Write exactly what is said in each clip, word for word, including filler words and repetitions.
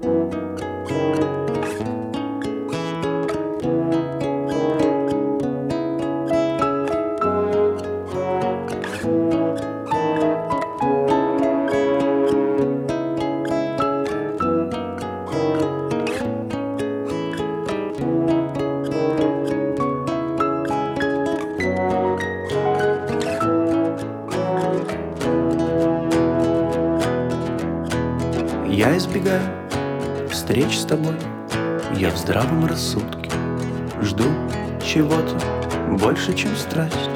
Я избегаю встреч с тобой, я в здравом рассудке жду чего-то больше, чем страсть,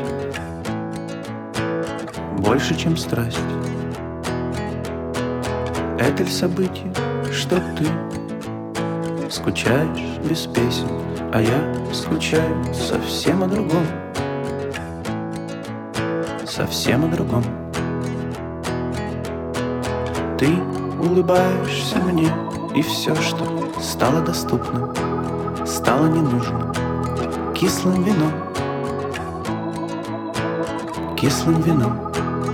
больше, чем страсть. Это ли событие, что ты скучаешь без песен, а я скучаю совсем о другом, совсем о другом. Ты улыбаешься мне, и все, что стало доступным, стало ненужным кислым вином, кислым вином.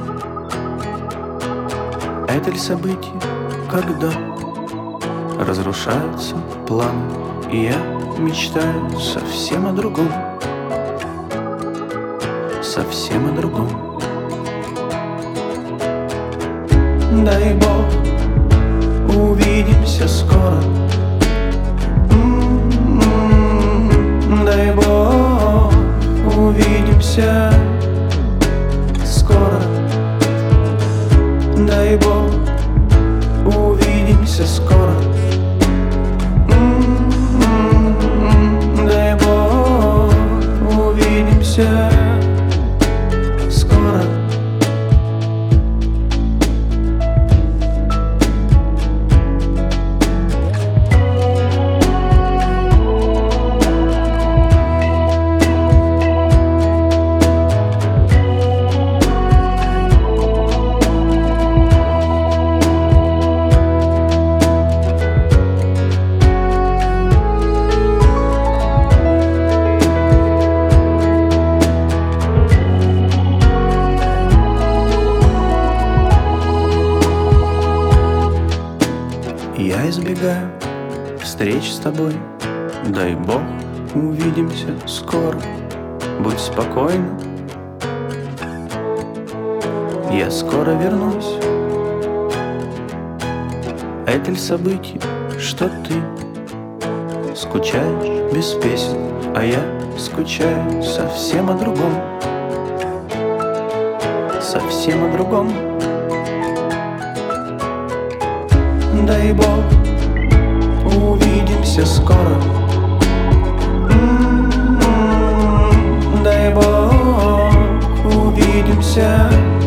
Это ли событие, когда разрушаются планы, и я мечтаю совсем о другом, совсем о другом. Дай Бог, увидимся скоро. М-м-м, дай Бог, увидимся скоро. Дай Бог, увидимся скоро. М-м-м, дай Бог, увидимся скоро. Я избегаю встреч с тобой, дай Бог, увидимся скоро. Будь спокойна, я скоро вернусь. Это ли событие, что ты скучаешь без песен, а я скучаю совсем о другом, совсем о другом. Дай Бог, увидимся скоро. М-м-м, дай Бог, увидимся